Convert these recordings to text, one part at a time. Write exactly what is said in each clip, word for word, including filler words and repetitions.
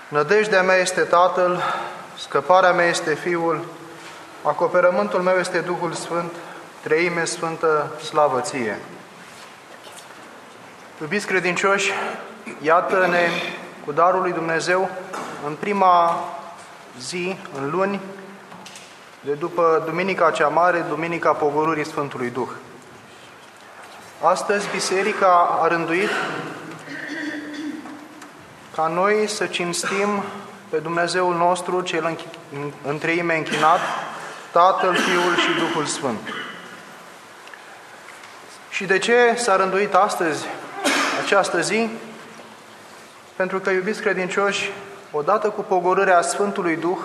Nădejdea mea este Tatăl, scăparea mea este Fiul, acoperământul meu este Duhul Sfânt, Treime Sfântă, slavă Ție. Iubiți credincioși, iată-ne cu darul lui Dumnezeu în prima zi, în luni, de după Duminica cea Mare, Duminica Pogorârii Sfântului Duh. Astăzi, Biserica a rânduit ca noi să cinstim pe Dumnezeul nostru, cel în treime închinat, Tatăl, Fiul și Duhul Sfânt. Și de ce s-a rânduit astăzi această zi? Pentru că, iubiți credincioși, odată cu pogorârea Sfântului Duh,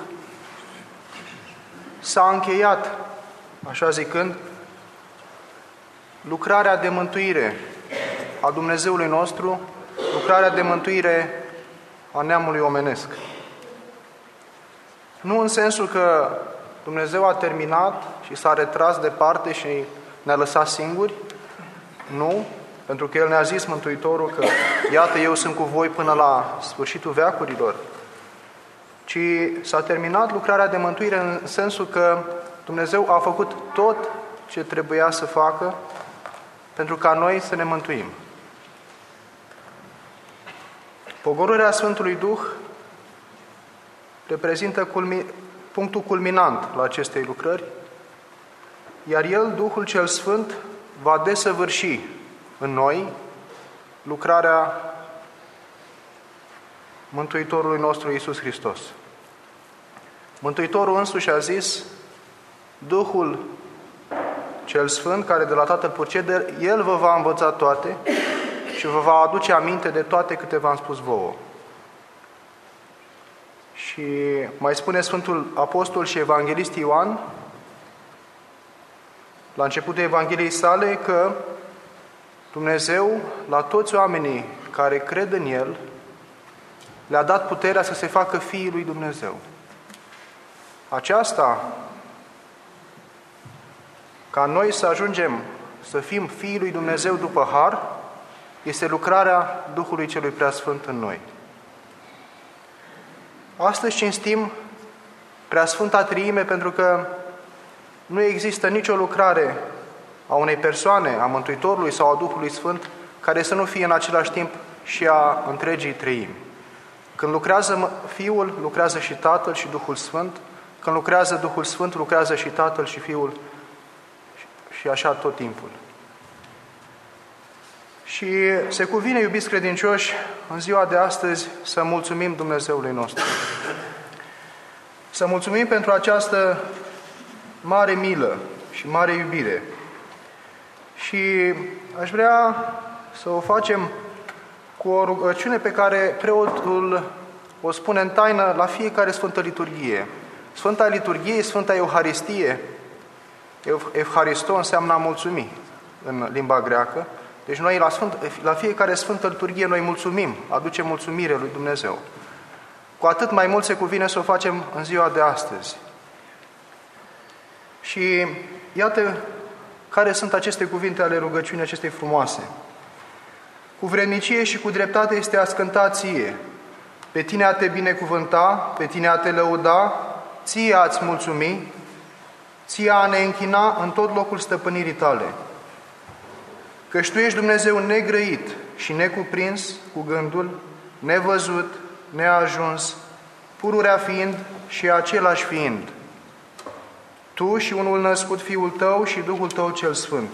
s-a încheiat, așa zicând, lucrarea de mântuire a Dumnezeului nostru, lucrarea de mântuire a neamului omenesc. Nu în sensul că Dumnezeu a terminat și s-a retras departe și ne-a lăsat singuri, nu, pentru că El ne-a zis, Mântuitorul, că iată, eu sunt cu voi până la sfârșitul veacurilor, ci s-a terminat lucrarea de mântuire în sensul că Dumnezeu a făcut tot ce trebuia să facă pentru ca noi să ne mântuim. Pogorârea Sfântului Duh reprezintă culmi, punctul culminant la acestei lucrări, iar El, Duhul cel Sfânt, va desăvârși în noi lucrarea Mântuitorului nostru Iisus Hristos. Mântuitorul însuși a zis, Duhul cel Sfânt, care de la Tatăl procede, El vă va învăța toate și vă va aduce aminte de toate câte v-am spus vouă. Și mai spune Sfântul Apostol și Evanghelist Ioan, la începutul Evangheliei sale, că Dumnezeu, la toți oamenii care cred în El, le-a dat puterea să se facă fiii lui Dumnezeu. Aceasta, ca noi să ajungem să fim fiii lui Dumnezeu după har, este lucrarea Duhului Celui Preasfânt în noi. Astăzi cinstim Preasfânta Treime pentru că nu există nicio lucrare a unei persoane, a Mântuitorului sau a Duhului Sfânt, care să nu fie în același timp și a întregii treimi. Când lucrează Fiul, lucrează și Tatăl și Duhul Sfânt. Când lucrează Duhul Sfânt, lucrează și Tatăl și Fiul și așa tot timpul. Și se cuvine, iubiți credincioși, în ziua de astăzi să mulțumim Dumnezeului nostru. Să mulțumim pentru această mare milă și mare iubire. Și aș vrea să o facem cu o rugăciune pe care preotul o spune în taină la fiecare Sfântă Liturghie. Sfânta Liturghie, Sfânta Euharistie, Euharisto înseamnă a mulțumi în limba greacă. Deci noi la, Sfânt, la fiecare Sfântă Liturghie noi mulțumim, aducem mulțumire lui Dumnezeu. Cu atât mai mult se cuvine să o facem în ziua de astăzi. Și iată care sunt aceste cuvinte ale rugăciunii acestei frumoase. Cu vrednicie și cu dreptate este a scânta ție, pe tine a te binecuvânta, pe tine a te lăuda, ție a-ți mulțumi, ție a ne închina în tot locul stăpânirii tale. Căci tu ești Dumnezeu negrăit și necuprins cu gândul, nevăzut, neajuns, pururea fiind și același fiind. Tu și unul născut Fiul tău și Duhul tău cel Sfânt.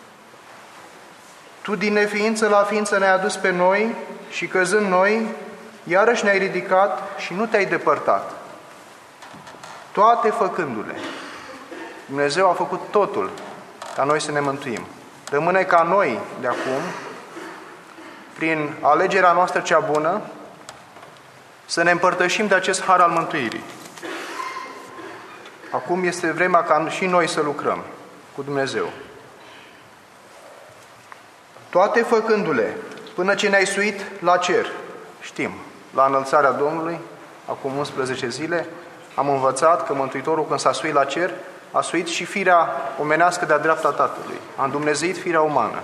Tu din neființă la ființă ne-ai adus pe noi și căzând noi, iarăși ne-ai ridicat și nu te-ai depărtat. Toate făcându-le. Dumnezeu a făcut totul ca noi să ne mântuim. Rămâne ca noi de acum, prin alegerea noastră cea bună, să ne împărtășim de acest har al mântuirii. Acum este vremea ca și noi să lucrăm cu Dumnezeu. Toate făcându-le, până ce ne-ai suit la cer. Știm, la înălțarea Domnului, acum unsprezece zile, am învățat că Mântuitorul, când s-a suit la cer, a suit și firea omenească de-a dreapta Tatălui. A îndumnezeit firea umană.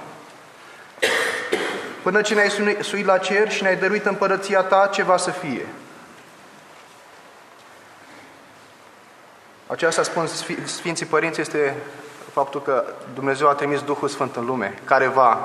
Până ce ne-ai suit la cer și ne-ai dăruit împărăția ta, ce va să fie. Aceasta, spun Sfinții Părinți, este faptul că Dumnezeu a trimis Duhul Sfânt în lume, care va,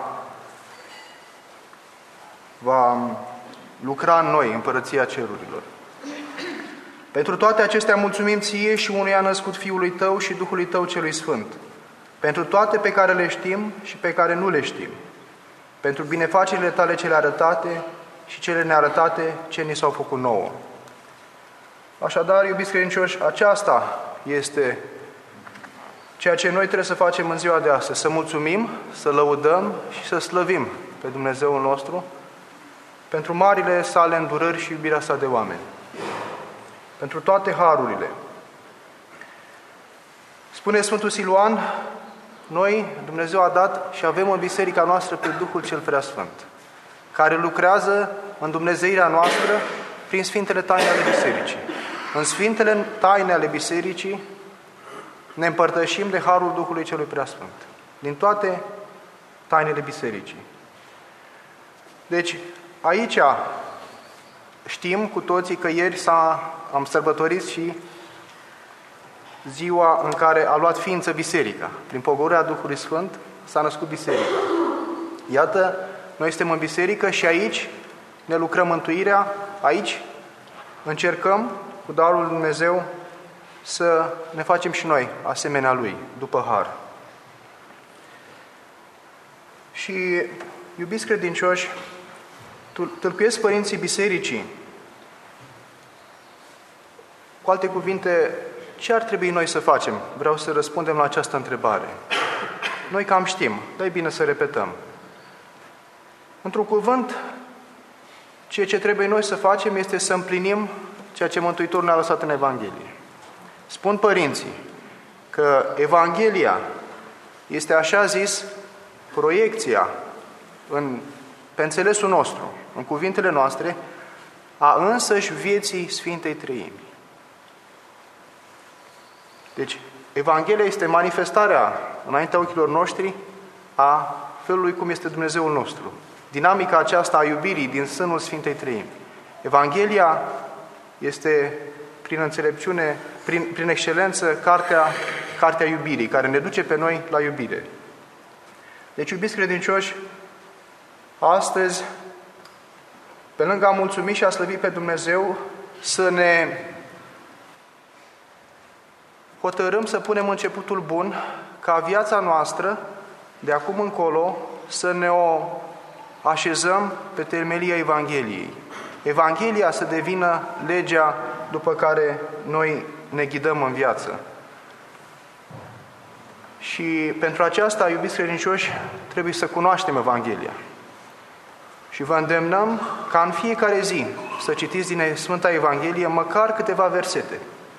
va lucra în noi, împărăția cerurilor. Pentru toate acestea mulțumim Ție și Unuia născut Fiului Tău și Duhului Tău Celui Sfânt, pentru toate pe care le știm și pe care nu le știm, pentru binefacerile Tale cele arătate și cele nearătate ce ni s-au făcut nouă. Așadar, iubiți credincioși, aceasta este ceea ce noi trebuie să facem în ziua de astăzi, să mulțumim, să lăudăm și să slăvim pe Dumnezeul nostru pentru marile sale îndurări și iubirea sa de oameni, pentru toate harurile. Spune Sfântul Siluan, noi, Dumnezeu a dat și avem în biserica noastră pe Duhul cel Preasfânt, care lucrează în dumnezeirea noastră prin Sfintele Taine ale Bisericii. În Sfintele Taine ale Bisericii ne împărtășim de harul Duhului celui Preasfânt, din toate tainele Bisericii. Deci, aici știm cu toții că ieri s-a, am sărbătorit și ziua în care a luat ființă Biserica. Prin pogorârea Duhului Sfânt s-a născut Biserica. Iată, noi suntem în biserică și aici ne lucrăm mântuirea, aici încercăm cu darul lui Dumnezeu să ne facem și noi asemenea Lui, după har. Și, iubiți credincioși, tâlcuiesc părinții bisericii. Cu alte cuvinte, ce ar trebui noi să facem? Vreau să răspundem la această întrebare. Noi cam știm, dar e bine să repetăm. Într-un cuvânt, ceea ce trebuie noi să facem este să împlinim ceea ce Mântuitorul ne-a lăsat în Evanghelie. Spun părinții că Evanghelia este, așa zis, proiecția în, pe înțelesul nostru, în cuvintele noastre, a însăși vieții Sfintei Treimi. Deci, Evanghelia este manifestarea înaintea ochilor noștri a felului cum este Dumnezeul nostru. Dinamica aceasta a iubirii din sânul Sfintei Treimi. Evanghelia este, prin înțelepciune, prin, prin excelență, cartea, cartea iubirii, care ne duce pe noi la iubire. Deci, iubiți credincioși, astăzi, pe lângă a mulțumi și a slăvi pe Dumnezeu, să ne hotărâm să punem începutul bun, ca viața noastră, de acum încolo, să ne o așezăm pe temelia Evangheliei. Evanghelia să devină legea după care noi ne ghidăm în viață. Și pentru aceasta, iubiți credincioși, trebuie să cunoaștem Evanghelia. Și vă îndemnăm ca în fiecare zi să citiți din Sfânta Evanghelie măcar câteva versete.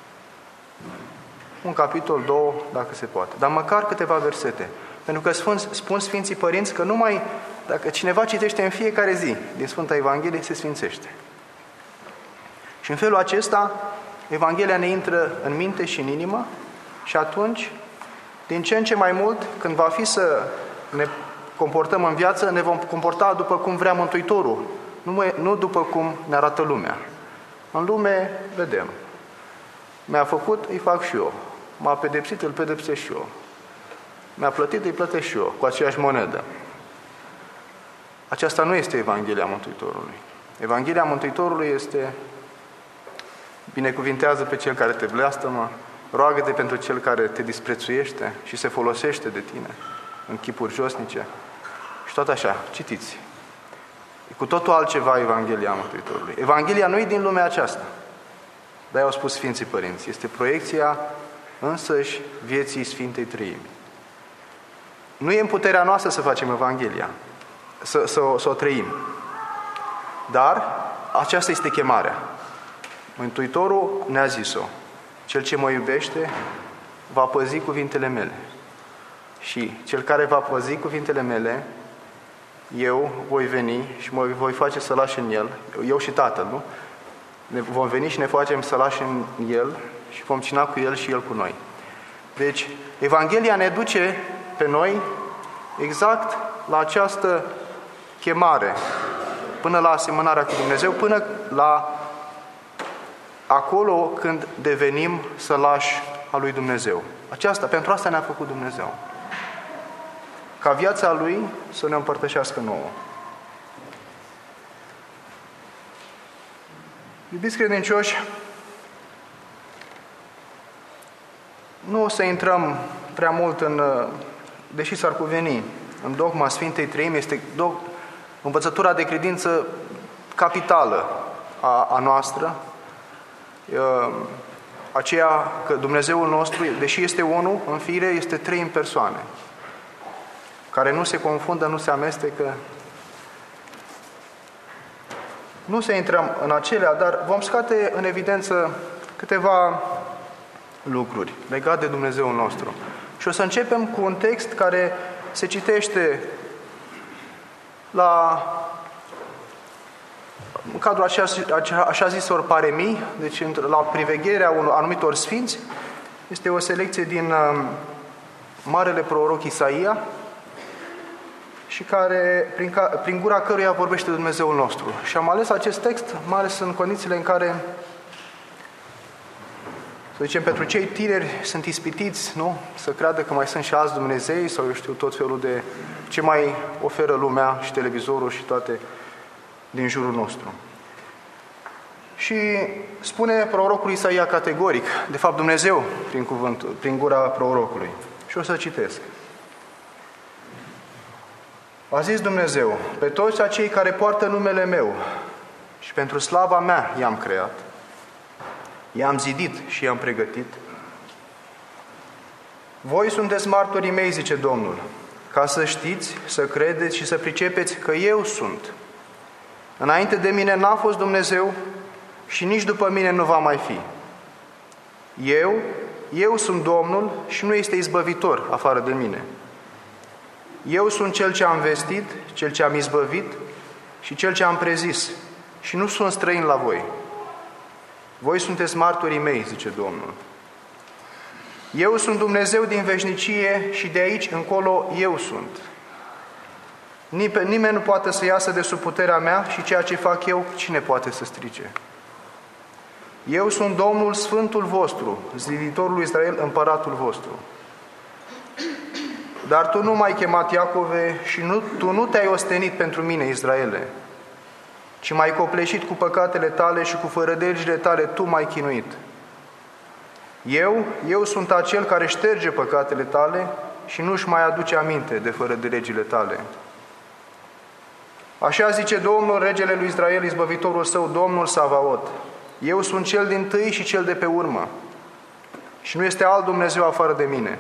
Un capitol, două, dacă se poate, dar măcar câteva versete. Pentru că spun, spun Sfinții Părinți că numai dacă cineva citește în fiecare zi din Sfânta Evanghelie, se sfințește. Și în felul acesta, Evanghelia ne intră în minte și în inimă și atunci, din ce în ce mai mult, când va fi să ne comportăm în viață, ne vom comporta după cum vrea Mântuitorul, nu, nu după cum ne arată lumea. În lume, vedem. Mi-a făcut, îi fac și eu. M-a pedepsit, îl pedepsesc și eu. Mi-a plătit, îi plătesc și eu, cu aceeași monedă. Aceasta nu este Evanghelia Mântuitorului. Evanghelia Mântuitorului este: binecuvintează pe cel care te blesteamă, roagă-te pentru cel care te disprețuiește și se folosește de tine în chipuri josnice. Și tot așa, citiți. E cu totul altceva Evanghelia Mântuitorului. Evanghelia nu e din lumea aceasta. Dar i-au spus Sfinții Părinți. Este proiecția însăși vieții Sfintei Treimi. Nu e în puterea noastră să facem Evanghelia, să, să, să o trăim. Dar aceasta este chemarea. Mântuitorul ne-a zis-o: cel ce mă iubește va păzi cuvintele mele. Și cel care va păzi cuvintele mele, eu voi veni și mă voi face sălaș în el, eu și Tatăl, nu? Ne vom veni și ne facem sălași în el și vom cina cu el și el cu noi. Deci, Evanghelia ne duce pe noi exact la această chemare, până la asemănarea cu Dumnezeu, până la acolo când devenim sălași a lui Dumnezeu. Aceasta, pentru asta ne-a făcut Dumnezeu. Ca viața Lui să ne împărtășească nouă. Iubiți credincioși, nu o să intrăm prea mult în, deși s-ar cuveni, în dogma Sfintei Treimi, este dog, învățătura de credință capitală a, a noastră, aceea că Dumnezeul nostru, deși este unul în fire, este trei în persoane, care nu se confundă, nu se amestecă. Nu se intrăm în acelea, dar vom scoate în evidență câteva lucruri legate de Dumnezeul nostru. Și o să începem cu un text care se citește la, în cadrul așa, așa zisor paremii, deci la privegherea unor anumitor sfinți. Este o selecție din uh, Marele Proroc Isaia, și care, prin, ca, prin gura căruia vorbește Dumnezeul nostru. Și am ales acest text, mai ales în condițiile în care, să zicem, pentru cei tineri sunt ispitiți, nu? Să creadă că mai sunt și alți Dumnezei, sau eu știu tot felul de ce mai oferă lumea și televizorul și toate din jurul nostru. Și spune prorocul Isaia categoric, de fapt Dumnezeu prin cuvântul, prin gura prorocului. Și o să citesc. A zis Dumnezeu, pe toți acei care poartă numele meu și pentru slava mea i-am creat, i-am zidit și i-am pregătit. Voi sunteți martorii mei, zice Domnul, ca să știți, să credeți și să pricepeți că eu sunt. Înainte de mine n-a fost Dumnezeu și nici după mine nu va mai fi. Eu, eu sunt Domnul și nu este izbăvitor afară de mine. Eu sunt Cel ce am vestit, Cel ce am izbăvit și Cel ce am prezis și nu sunt străin la voi. Voi sunteți martorii mei, zice Domnul. Eu sunt Dumnezeu din veșnicie și de aici încolo eu sunt. Nimeni nu poate să iasă de sub puterea mea și ceea ce fac eu, cine poate să strice? Eu sunt Domnul Sfântul vostru, ziditorul lui Israel, împăratul vostru. Dar tu nu m-ai chemat, Iacove, și nu, tu nu te-ai ostenit pentru mine, Israele, ci m-ai copleșit cu păcatele tale și cu fărădegile tale tu m-ai chinuit. Eu, eu sunt acel care șterge păcatele tale și nu-și mai aduce aminte de fărădegile tale. Așa zice Domnul, regele lui Israel, izbăvitorul său, Domnul Savaot. Eu sunt cel dintâi și cel de pe urmă și nu este alt Dumnezeu afară de mine.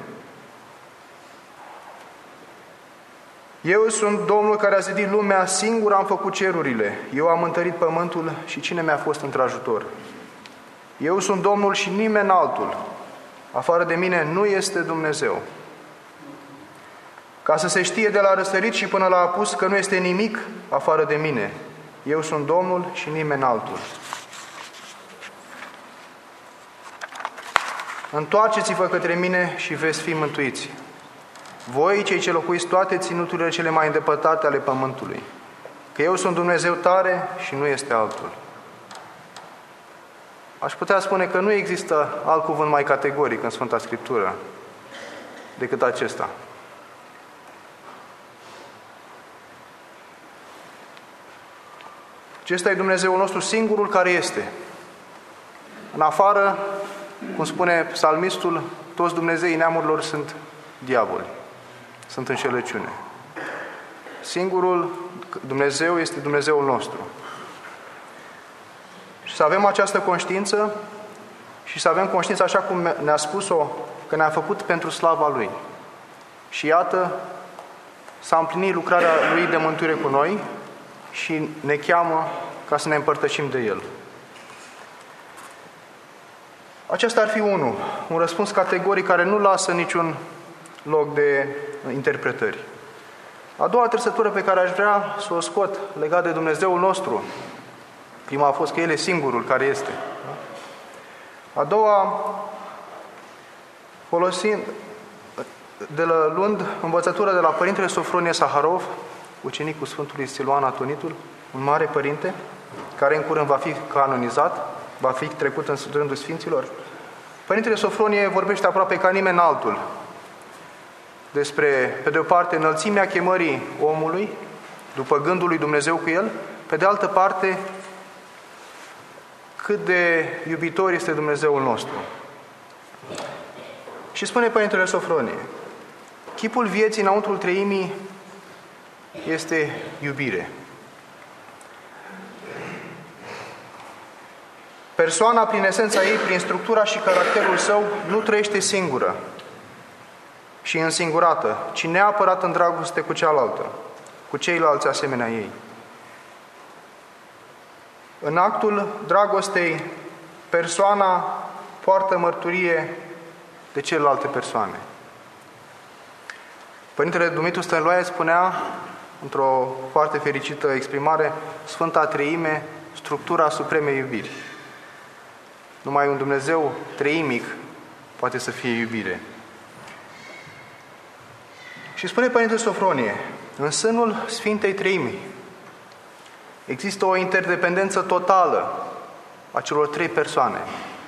Eu sunt Domnul care a zidit lumea, singur am făcut cerurile. Eu am întărit pământul și cine mi-a fost într-ajutor? Eu sunt Domnul și nimeni altul. Afară de mine nu este Dumnezeu. Ca să se știe de la răsărit și până la apus că nu este nimic afară de mine. Eu sunt Domnul și nimeni altul. Întoarceți-vă către mine și veți fi mântuiți. Voi, cei ce locuiți toate ținuturile cele mai îndepărtate ale pământului, că eu sunt Dumnezeu tare și nu este altul. Aș putea spune că nu există alt cuvânt mai categoric în Sfânta Scriptură decât acesta. Acesta e Dumnezeul nostru, singurul care este. În afară, cum spune psalmistul, toți Dumnezeii neamurilor sunt diavoli, sunt înșelăciune. Singurul Dumnezeu este Dumnezeul nostru. Și să avem această conștiință și să avem conștiință așa cum ne-a spus-o, că ne-a făcut pentru slava Lui. Și iată, s-a împlinit lucrarea Lui de mântuire cu noi și ne cheamă ca să ne împărtășim de El. Acesta ar fi unul, un răspuns categoric care nu lasă niciun loc de interpretări. A doua trăsătură pe care aș vrea să o scot legat de Dumnezeul nostru, prima a fost că El e singurul care este. A doua, folosind, de la, luând învățătura de la Părintele Sofronie Saharov, ucenicul Sfântului Siluan Atonitul, un mare părinte, care în curând va fi canonizat, va fi trecut în rândul Sfinților. Părintele Sofronie vorbește aproape ca nimeni altul despre, pe de o parte, înălțimea chemării omului, după gândul lui Dumnezeu cu el, pe de altă parte, cât de iubitor este Dumnezeul nostru. Și spune Părintele Sofronie, chipul vieții înăuntrul treimii este iubire. Persoana, prin esența ei, prin structura și caracterul său, nu trăiește singură și însingurată, ci neapărat în dragoste cu cealaltă, cu ceilalți asemenea ei. În actul dragostei, persoana poartă mărturie de celelalte persoane. Părintele Dumitru Stăniloae spunea, într-o foarte fericită exprimare, Sfânta Treime, structura supremei iubiri. Numai un Dumnezeu treimic poate să fie iubire. Și spune Părintele Sofronie, în sânul Sfintei Treimii există o interdependență totală a celor trei persoane.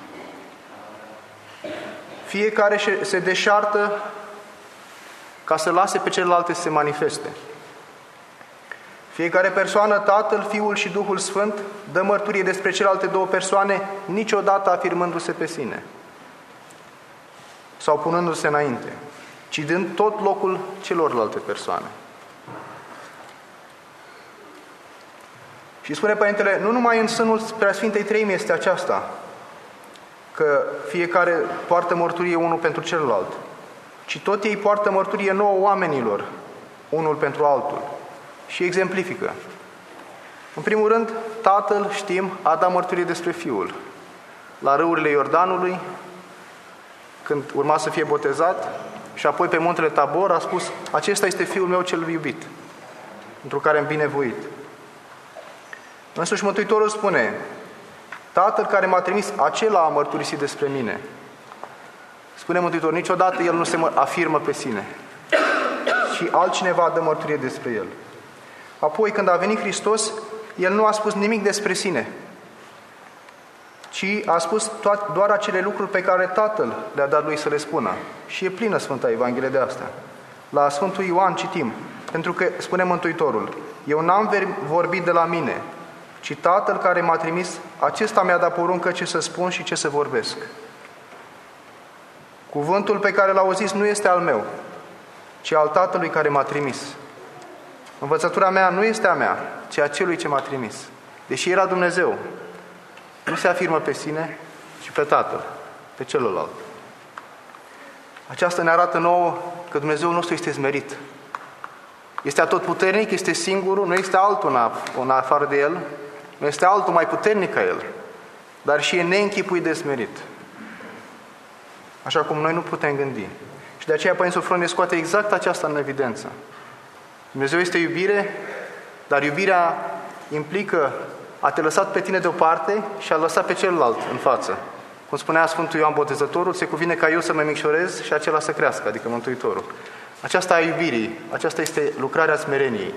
Fiecare se deșartă ca să lase pe celelalte să se manifeste. Fiecare persoană, Tatăl, Fiul și Duhul Sfânt, dă mărturie despre celelalte două persoane, niciodată afirmându-se pe sine sau punându-se înainte, ci dând tot locul celorlalte persoane. Și spune Părintele, nu numai în sânul Preasfintei Treimii este aceasta, că fiecare poartă mărturie unul pentru celălalt, ci tot ei poartă mărturie nouă oamenilor, unul pentru altul. Și exemplifică. În primul rând, Tatăl, știm, a dat mărturie despre Fiul. La râurile Iordanului, când urma să fie botezat, și apoi pe muntele Tabor a spus, acesta este Fiul meu cel iubit, întru care am binevoit. Însuși Mântuitorul spune, Tatăl care m-a trimis, acela a mărturisit despre mine. Spune Mântuitorul, niciodată El nu se afirmă pe sine, ci altcineva dă mărturie despre El. Apoi, când a venit Hristos, El nu a spus nimic despre sine, ci a spus toate, doar acele lucruri pe care Tatăl le-a dat Lui să le spună. Și e plină Sfânta Evanghelie de asta. La Sfântul Ioan citim, pentru că, spune Mântuitorul, eu n-am vorbit de la mine, ci Tatăl care m-a trimis, acesta mi-a dat poruncă ce să spun și ce să vorbesc. Cuvântul pe care l-au auzit nu este al meu, ci al Tatălui care m-a trimis. Învățătura mea nu este a mea, ci a celui ce m-a trimis. Deși era Dumnezeu, nu se afirmă pe sine, ci pe Tatăl, pe celălalt. Aceasta ne arată nouă că Dumnezeul nostru este smerit. Este atotputernic, este singurul, nu este altul în afară de El, nu este altul mai puternic ca El, dar și e neînchipuit de smerit. Așa cum noi nu putem gândi. Și de aceea Părintele Sofronie scoate exact aceasta în evidență. Dumnezeu este iubire, dar iubirea implică a te lăsat pe tine deoparte și a lăsat pe celălalt în față. Cum spunea Sfântul Ioan Botezătorul, se cuvine ca eu să mă micșorez și acela să crească, adică Mântuitorul. Aceasta a iubirii, aceasta este lucrarea smereniei.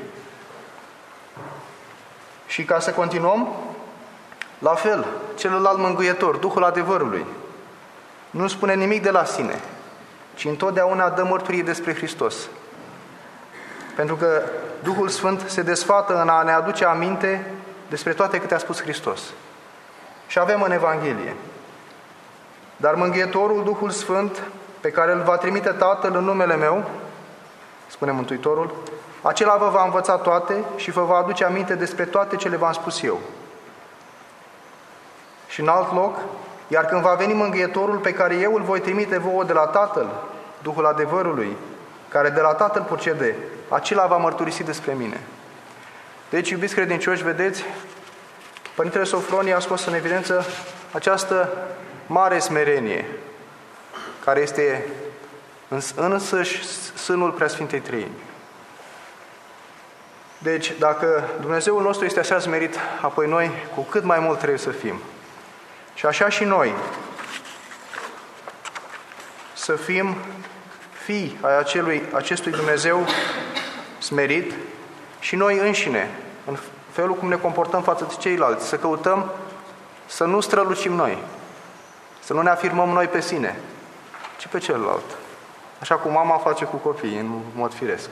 Și ca să continuăm, la fel, celălalt mângâietor, Duhul adevărului, nu spune nimic de la sine, ci întotdeauna dă mărturie despre Hristos. Pentru că Duhul Sfânt se desfată în a ne aduce aminte despre toate câte a spus Hristos. Și avem în Evanghelie. Dar Mângâietorul, Duhul Sfânt, pe care îl va trimite Tatăl în numele meu, spune Mântuitorul, acela vă va învăța toate și vă va aduce aminte despre toate ce le v-am spus eu. Și în alt loc, iar când va veni Mângâietorul pe care eu îl voi trimite vouă de la Tatăl, Duhul adevărului, care de la Tatăl procede, acela va mărturisi despre mine. Deci, iubiți credincioși, vedeți, Părintele Sofronie a scos în evidență această mare smerenie, care este în însăși sânul Preasfintei Treimi. Deci, dacă Dumnezeul nostru este așa smerit, apoi noi cu cât mai mult trebuie să fim. Și așa și noi să fim fii ai acelui, acestui Dumnezeu smerit și noi înșine, în felul cum ne comportăm față de ceilalți, să căutăm să nu strălucim noi, Să nu ne afirmăm noi pe sine, ci pe celălalt. Așa cum mama face cu copiii, în mod firesc.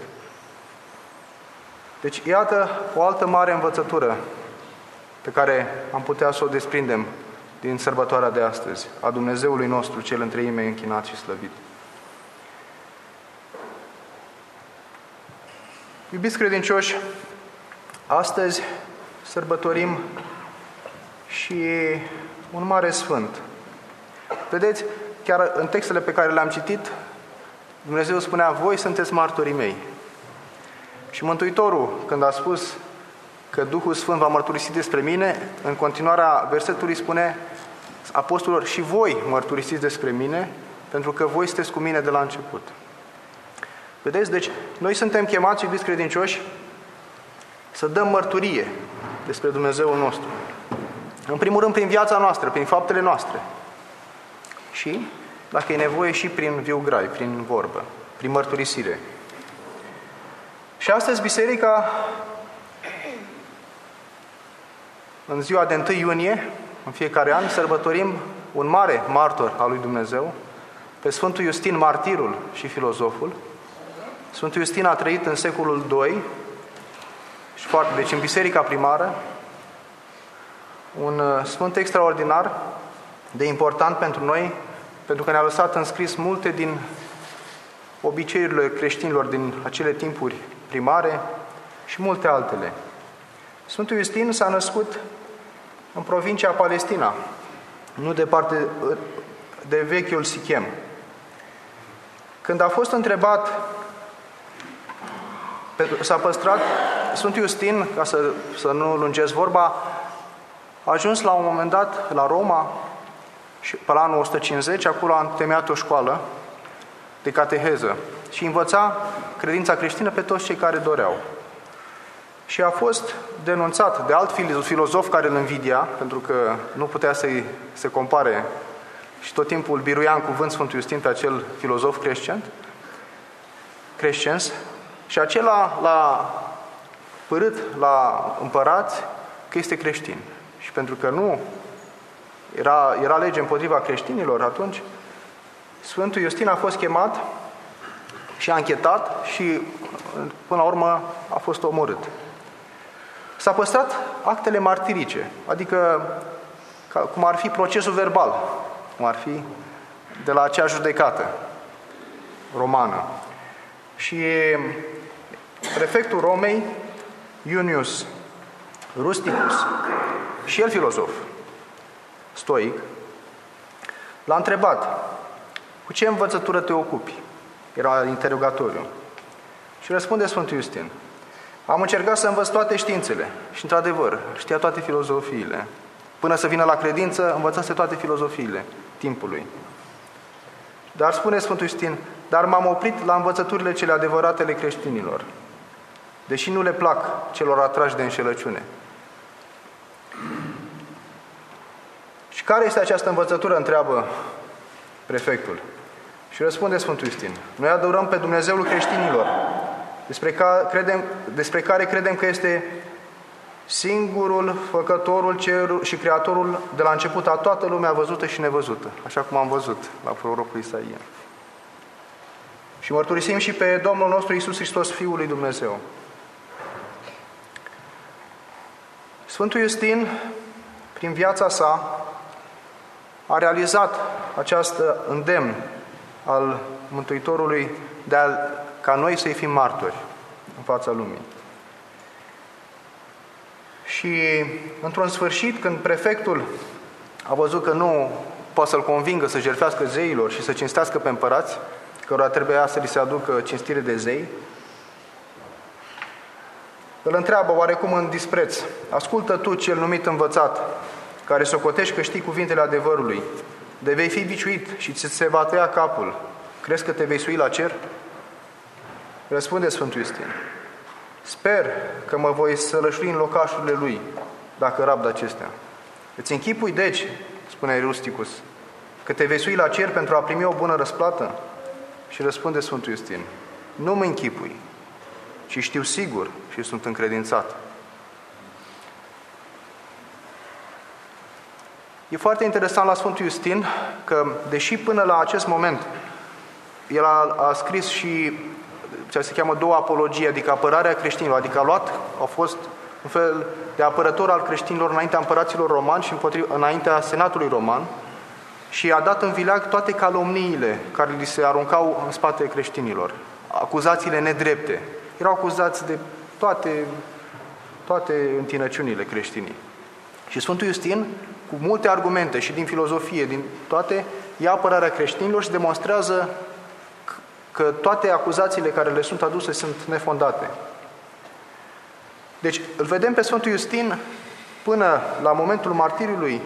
Deci, iată o altă mare învățătură pe care am putea să o desprindem din sărbătoarea de astăzi, a Dumnezeului nostru, cel în treime închinat și slăvit. Iubiți credincioși, astăzi sărbătorim și un mare sfânt. Vedeți, chiar în textele pe care le-am citit, Dumnezeu spunea, voi sunteți martorii mei. Și Mântuitorul, când a spus că Duhul Sfânt va mărturisi despre mine, în continuarea versetului spune, apostolilor, și voi mărturisiți despre mine, pentru că voi sunteți cu mine de la început. Vedeți? Deci, noi suntem chemați, iubiți credincioși, să dăm mărturie despre Dumnezeul nostru. În primul rând, prin viața noastră, prin faptele noastre. Și, dacă e nevoie, și prin viu grai, prin vorbă, prin mărturisire. Și astăzi, Biserica, în ziua de întâi iunie, în fiecare an, sărbătorim un mare martor al lui Dumnezeu, pe Sfântul Iustin, martirul și filozoful. Sfântul Iustin a trăit în secolul doi, deci în biserica primară, un sfânt extraordinar, de important pentru noi, pentru că ne-a lăsat înscris multe din obiceiurile creștinilor din acele timpuri primare și multe altele. Sfântul Iustin s-a născut în provincia Palestina, nu departe de vechiul Sichem. Când a fost întrebat, s-a păstrat, Sfântul Iustin, ca să, să nu lungesc vorba, a ajuns la un moment dat la Roma, și pe la anul o sută cincizeci, acolo a întemeiat o școală de cateheză și învăța credința creștină pe toți cei care doreau. Și a fost denunțat de alt filozof care îl invidia, pentru că nu putea să-i se compare și tot timpul biruia în cuvânt Sfântul Iustin pe acel filozof crescent, crescens, și acela l-a părât la împărați că este creștin. Și pentru că nu era, era lege împotriva creștinilor atunci, Sfântul Iustin a fost chemat și a închetat și până la urmă a fost omorât. S-a păstrat actele martirice, adică cum ar fi procesul verbal, cum ar fi de la acea judecată romană. Și prefectul Romei, Iunius Rusticus, și el filozof, stoic, l-a întrebat, cu ce învățătură te ocupi? Era interogatoriu. Și răspunde Sfântul Iustin, am încercat să învăț toate științele. Și într-adevăr, știa toate filozofiile. Până să vină la credință, învățase toate filozofiile timpului. Dar spune Sfântul Iustin, dar m-am oprit la învățăturile cele adevărate ale creștinilor, deși nu le plac celor atrași de înșelăciune. Și care este această învățătură, întreabă prefectul. Și răspunde Sfântul Iustin, noi adorăm pe Dumnezeul creștinilor, despre care credem, despre care credem că este singurul făcătorul cerul și creatorul de la început a toată lumea văzută și nevăzută, așa cum am văzut la prorocul Isaia. Și mărturisim și pe Domnul nostru Iisus Hristos, Fiul lui Dumnezeu. Sfântul Iustin, prin viața sa, a realizat această îndemn al Mântuitorului de a, ca noi să-i fim martori în fața lumii. Și într-un sfârșit, când prefectul a văzut că nu poate să-l convingă să jertfească zeilor și să cinstească pe împărați, cărora trebuia să li se aducă cinstire de zei, îl întreabă oarecum în dispreț, ascultă tu, cel numit învățat, care socotești că știi cuvintele adevărului, de vei fi biciuit și ți se va tăia capul, crezi că te vei sui la cer? Răspunde Sfântul Iustin, sper că mă voi sălășui în locașurile lui, dacă rabd acestea. Îți închipui, deci, spune Rusticus, că te vei sui la cer pentru a primi o bună răsplată? Și răspunde Sfântul Iustin, nu mă închipui, ci știu sigur și sunt încredințat. E foarte interesant la Sfântul Iustin că, deși până la acest moment el a, a scris și ce se cheamă două apologii, adică apărarea creștinilor, adică a luat, a fost un fel de apărător al creștinilor înaintea împăraților romani și înaintea senatului roman, și a dat în vileag toate calomniile care li se aruncau în spatele creștinilor, acuzațiile nedrepte. Erau acuzați de toate, toate întinăciunile creștinii. Și Sfântul Iustin, cu multe argumente și din filozofie, din toate, ia apărarea creștinilor și demonstrează că toate acuzațiile care le sunt aduse sunt nefondate. Deci îl vedem pe Sfântul Iustin până la momentul martiriului,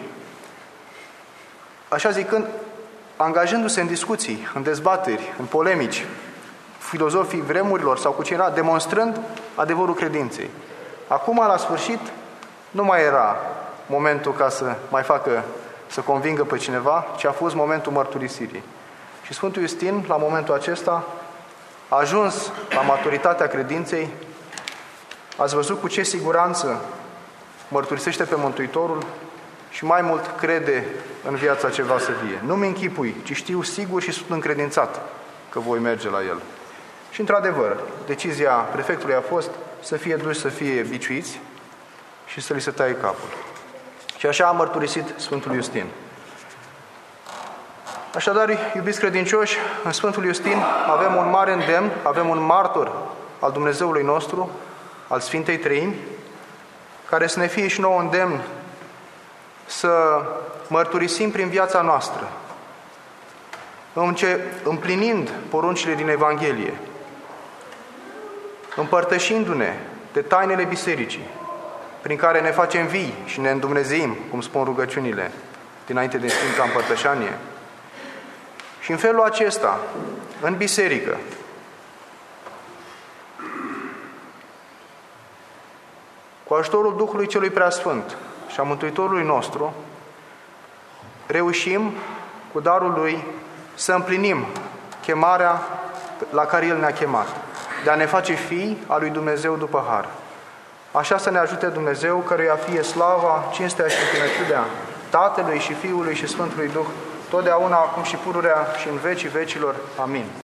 așa zicând, angajându-se în discuții, în dezbateri, în polemici, filozofii vremurilor sau cu cineva, demonstrând adevărul credinței. Acum, la sfârșit, nu mai era momentul ca să mai facă, să convingă pe cineva, ci a fost momentul mărturisirii. Și Sfântul Iustin, la momentul acesta, a ajuns la maturitatea credinței. Ați văzut cu ce siguranță mărturisește pe Mântuitorul și mai mult crede în viața ce va să vie. Nu-mi închipui, ci știu sigur și sunt încredințat că voi merge la el. Și într-adevăr, decizia prefectului a fost să fie duși să fie biciuiți și să li se taie capul. Și așa a mărturisit Sfântul Iustin. Așadar, iubiți credincioși, în Sfântul Iustin avem un mare îndemn, avem un martor al Dumnezeului nostru, al Sfintei Treimi, care să ne fie și nouă îndemn să mărturisim prin viața noastră, împlinind poruncile din Evanghelie, împărtășindu-ne de tainele bisericii, prin care ne facem vii și ne îndumnezeim, cum spun rugăciunile, dinainte de Sfânta Împărtășanie. Și în felul acesta, în biserică, cu ajutorul Duhului Celui Preasfânt și a Mântuitorului nostru, reușim, cu darul Lui, să împlinim chemarea la care El ne-a chemat, de a ne face fii al lui Dumnezeu după har. Așa să ne ajute Dumnezeu, căruia fie slava, cinstea și închinăciunea Tatălui și Fiului și Sfântului Duh, totdeauna, acum și pururea și în vecii vecilor. Amin.